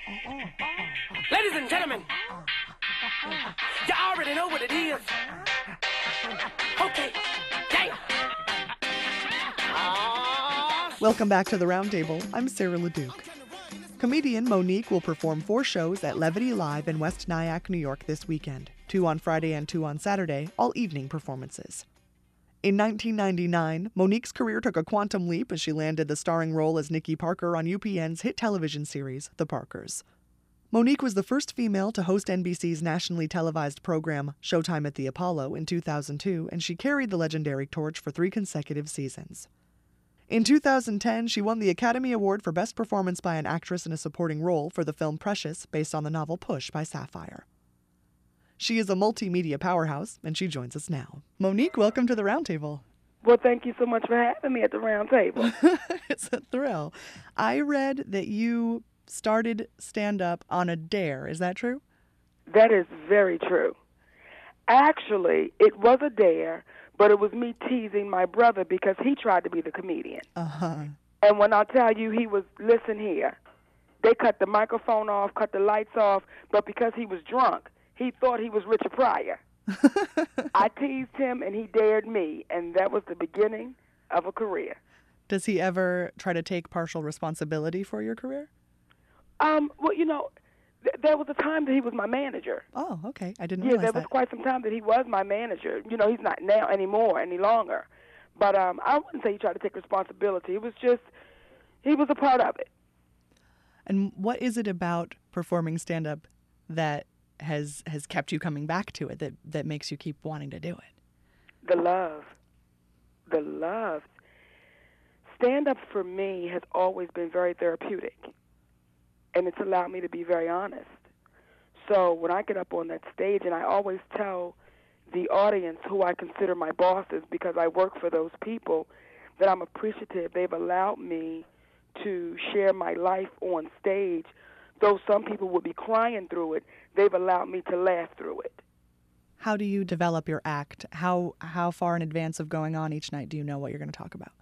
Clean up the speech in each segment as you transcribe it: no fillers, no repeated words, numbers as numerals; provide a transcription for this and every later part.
Ladies and gentlemen, you already know what it is. Okay, gang. Welcome back to The Roundtable. I'm Sarah LeDuc. Comedian Mo'Nique will perform 4 shows at Levity Live in West Nyack, New York this weekend. 2 on Friday and 2 on Saturday, all evening performances. In 1999, Mo'Nique's career took a quantum leap as she landed the starring role as Nikki Parker on UPN's hit television series, The Parkers. Mo'Nique was the first female to host NBC's nationally televised program, Showtime at the Apollo, in 2002, and she carried the legendary torch for 3 consecutive seasons. In 2010, she won the Academy Award for Best Performance by an Actress in a Supporting Role for the film Precious, based on the novel Push by Sapphire. She is a multimedia powerhouse, and she joins us now. Mo'Nique, welcome to The Roundtable. Well, thank you so much for having me at the round table. It's a thrill. I read that you started stand-up on a dare. Is that true? That is very true. Actually, it was a dare, but it was me teasing my brother because he tried to be the comedian. Uh-huh. And when I tell you he was, listen here, they cut the microphone off, cut the lights off, but because he was drunk, he thought he was Richard Pryor. I teased him, and he dared me, and that was the beginning of a career. Does he ever try to take partial responsibility for your career? Well, you know, there was a time that he was my manager. Oh, okay. I didn't Yeah, realize there that. was quite some time that he was my manager. You know, he's not now anymore, any longer. But I wouldn't say he tried to take responsibility. It was just, he was a part of it. And what is it about performing stand-up that has kept you coming back to it, that makes you keep wanting to do it? The love. The love. Stand-up for me has always been very therapeutic, and it's allowed me to be very honest. So when I get up on that stage, and I always tell the audience who I consider my bosses because I work for those people, that I'm appreciative. They've allowed me to share my life on stage. Though some people would be crying through it, they've allowed me to laugh through it. How do you develop your act? How far in advance of going on each night do you know what you're going to talk about?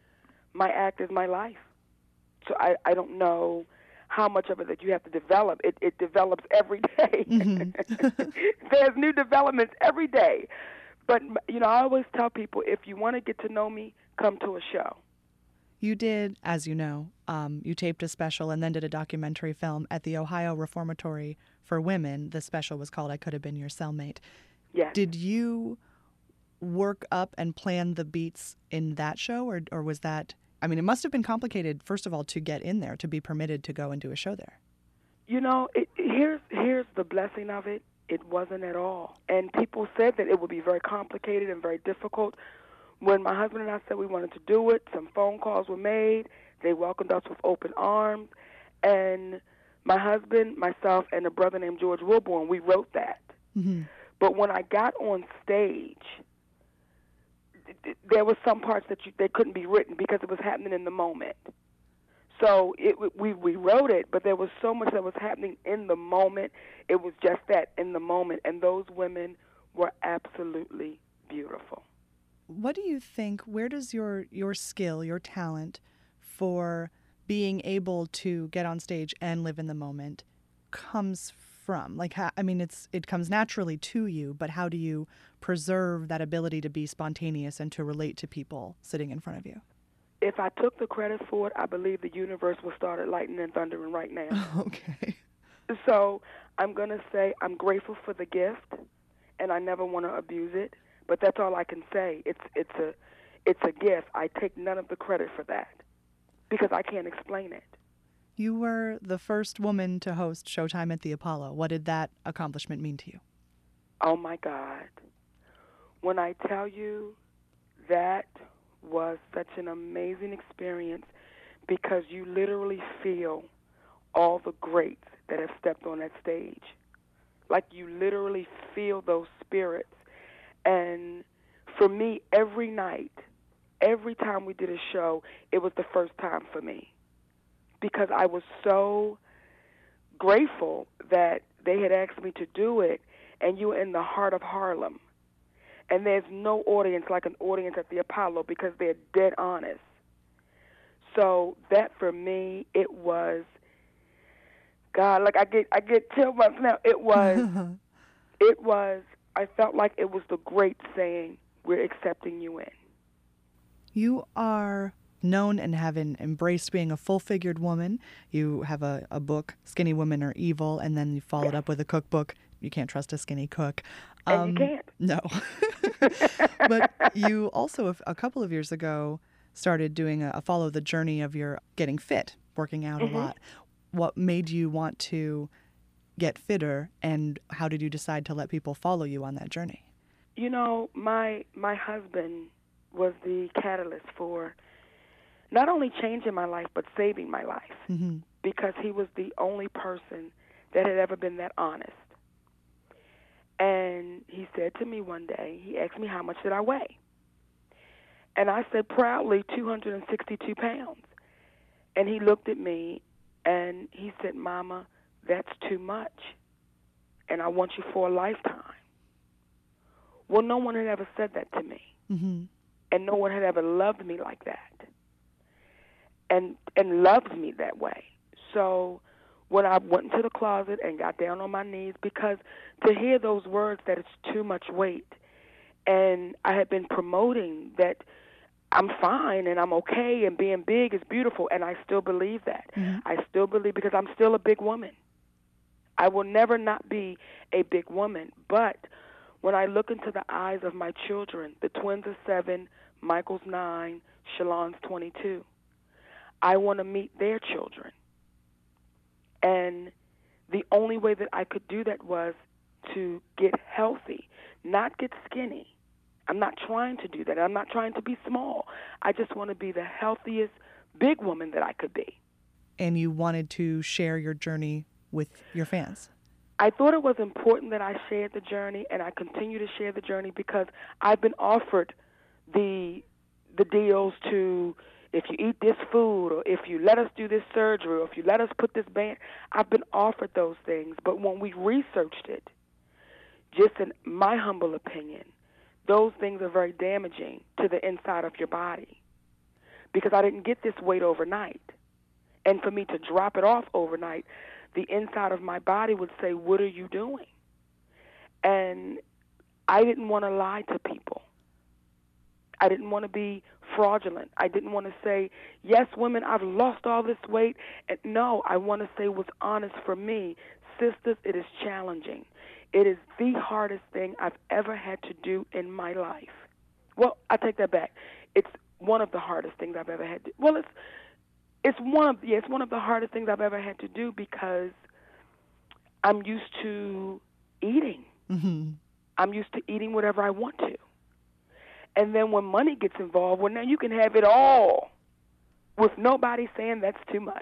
My act is my life. So I don't know how much of it that you have to develop. It develops every day. Mm-hmm. There's new developments every day. But, you know, I always tell people, if you want to get to know me, come to a show. You did, as you know, you taped a special and then did a documentary film at the Ohio Reformatory for Women. The special was called I Could Have Been Your Cellmate. Yes. Did you work up and plan the beats in that show, or was that, I mean, it must have been complicated, first of all, to get in there, to be permitted to go and do a show there. You know, here's the blessing of it. It wasn't at all. And people said that it would be very complicated and very difficult. When my husband and I said we wanted to do it, some phone calls were made. They welcomed us with open arms. And my husband, myself, and a brother named George Wilborn, we wrote that. Mm-hmm. But when I got on stage, there were some parts that they couldn't be written because it was happening in the moment. So we wrote it, but there was so much that was happening in the moment. It was just that, in the moment. And those women were absolutely beautiful. What do you think, where does your skill, your talent for being able to get on stage and live in the moment comes from? Like, I mean, it comes naturally to you, but how do you preserve that ability to be spontaneous and to relate to people sitting in front of you? If I took the credit for it, I believe the universe will start lightning and thundering right now. Okay. So I'm going to say I'm grateful for the gift, and I never want to abuse it. But that's all I can say. It's a gift. I take none of the credit for that because I can't explain it. You were the first woman to host Showtime at the Apollo. What did that accomplishment mean to you? Oh, my God. When I tell you, that was such an amazing experience because you literally feel all the greats that have stepped on that stage. Like, you literally feel those spirits. And for me, every night, every time we did a show, it was the first time for me because I was so grateful that they had asked me to do it, and you were in the heart of Harlem. And there's no audience like an audience at the Apollo because they're dead honest. So that for me, it was, God, like I get chill bumps now. I felt like it was the great saying, we're accepting you in. You are known and have embraced being a full-figured woman. You have a book, Skinny Women Are Evil, and then you followed up with a cookbook, You Can't Trust a Skinny Cook. And you can't. No. But you also, a couple of years ago, started doing a follow the journey of your getting fit, working out a lot. What made you want to get fitter, and how did you decide to let people follow you on that journey? You know, my husband was the catalyst for not only changing my life, but saving my life. Mm-hmm. Because he was the only person that had ever been that honest. And he said to me one day, he asked me how much did I weigh? And I said proudly 262 pounds. And he looked at me and he said, Mama, that's too much. And I want you for a lifetime. Well, no one had ever said that to me. Mm-hmm. And no one had ever loved me like that. And loves me that way. So when I went into the closet and got down on my knees, because to hear those words that it's too much weight, and I had been promoting that I'm fine and I'm okay and being big is beautiful, and I still believe that. Mm-hmm. I still believe, because I'm still a big woman. I will never not be a big woman. But when I look into the eyes of my children, the twins are 7, Michael's 9, Shalon's 22, I want to meet their children. And the only way that I could do that was to get healthy, not get skinny. I'm not trying to do that. I'm not trying to be small. I just want to be the healthiest big woman that I could be. And you wanted to share your journey with your fans. I thought it was important that I shared the journey, and I continue to share the journey because I've been offered the deals to, if you eat this food, or if you let us do this surgery, or if you let us put this band. I've been offered those things. But when we researched it, just in my humble opinion, those things are very damaging to the inside of your body, because I didn't get this weight overnight. And for me to drop it off overnight, the inside of my body would say, what are you doing? And I didn't want to lie to people. I didn't want to be fraudulent. I didn't want to say, yes, women, I've lost all this weight. And no, I want to say what's honest for me. Sisters, it is challenging. It is the hardest thing I've ever had to do in my life. Well, I take that back. It's one of the hardest things I've ever had to do. Well, it's one of the hardest things I've ever had to do, because I'm used to eating. Mm-hmm. I'm used to eating whatever I want to. And then when money gets involved, well, now you can have it all with nobody saying that's too much.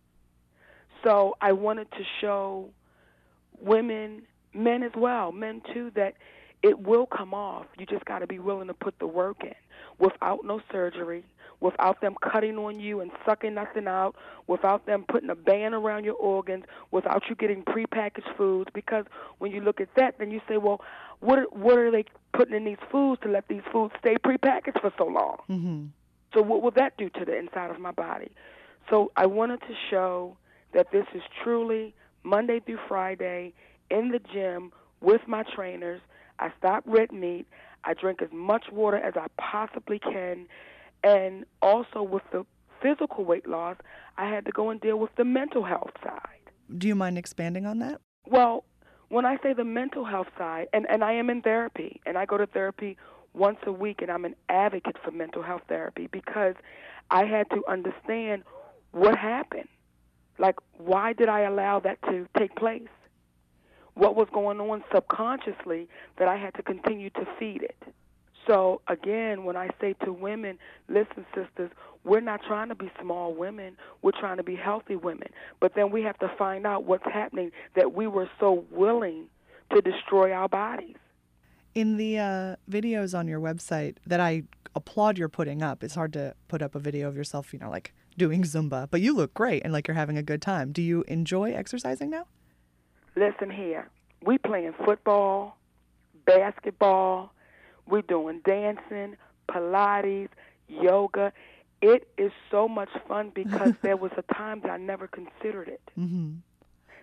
So I wanted to show women, men as well, men too, that it will come off. You just got to be willing to put the work in, without no surgery, without them cutting on you and sucking nothing out, without them putting a band around your organs, without you getting prepackaged foods. Because when you look at that, then you say, well, what are they putting in these foods to let these foods stay prepackaged for so long? Mm-hmm. So what will that do to the inside of my body? So I wanted to show that this is truly Monday through Friday in the gym with my trainers. I stop red meat. I drink as much water as I possibly can. And also with the physical weight loss, I had to go and deal with the mental health side. Do you mind expanding on that? Well, when I say the mental health side, and I am in therapy, and I go to therapy once a week, and I'm an advocate for mental health therapy, because I had to understand what happened. Like, why did I allow that to take place? What was going on subconsciously that I had to continue to feed it? So, again, when I say to women, listen, sisters, we're not trying to be small women. We're trying to be healthy women. But then we have to find out what's happening, that we were so willing to destroy our bodies. In the videos on your website that I applaud your putting up, it's hard to put up a video of yourself, like doing Zumba, but you look great and like you're having a good time. Do you enjoy exercising now? Listen here. We playing football, basketball. We're doing dancing, Pilates, yoga. It is so much fun, because there was a time that I never considered it. Mm-hmm.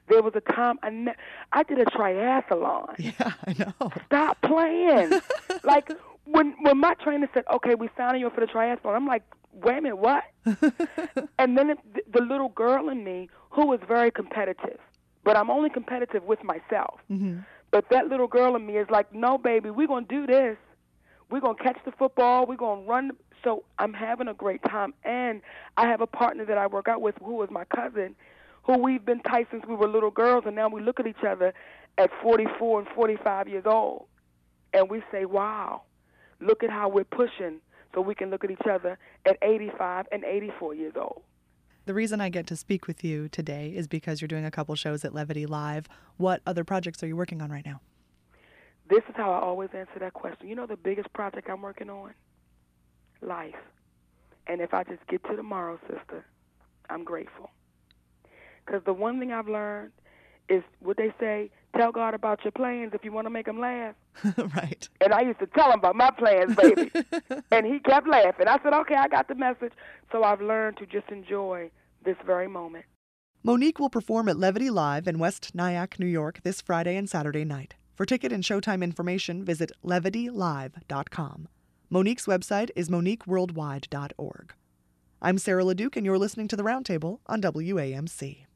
There was a time I did a triathlon. Yeah, I know. Stop playing. Like, when my trainer said, okay, we signing you up for the triathlon, I'm like, wait a minute, what? And then the little girl in me, who was very competitive, but I'm only competitive with myself. Mm-hmm. But that little girl in me is like, no, baby, we're going to do this. We're going to catch the football. We're going to run. So I'm having a great time. And I have a partner that I work out with who is my cousin, who we've been tight since we were little girls, and now we look at each other at 44 and 45 years old, and we say, wow, look at how we're pushing so we can look at each other at 85 and 84 years old. The reason I get to speak with you today is because you're doing a couple shows at Levity Live. What other projects are you working on right now? This is how I always answer that question. You know the biggest project I'm working on? Life. And if I just get to tomorrow, sister, I'm grateful. Because the one thing I've learned is what they say, tell God about your plans if you want to make him laugh. Right. And I used to tell him about my plans, baby. And he kept laughing. I said, okay, I got the message. So I've learned to just enjoy this very moment. Monique will perform at Levity Live in West Nyack, New York this Friday and Saturday night. For ticket and showtime information, visit levitylive.com. Monique's website is moniqueworldwide.org. I'm Sarah LeDuc, and you're listening to The Roundtable on WAMC.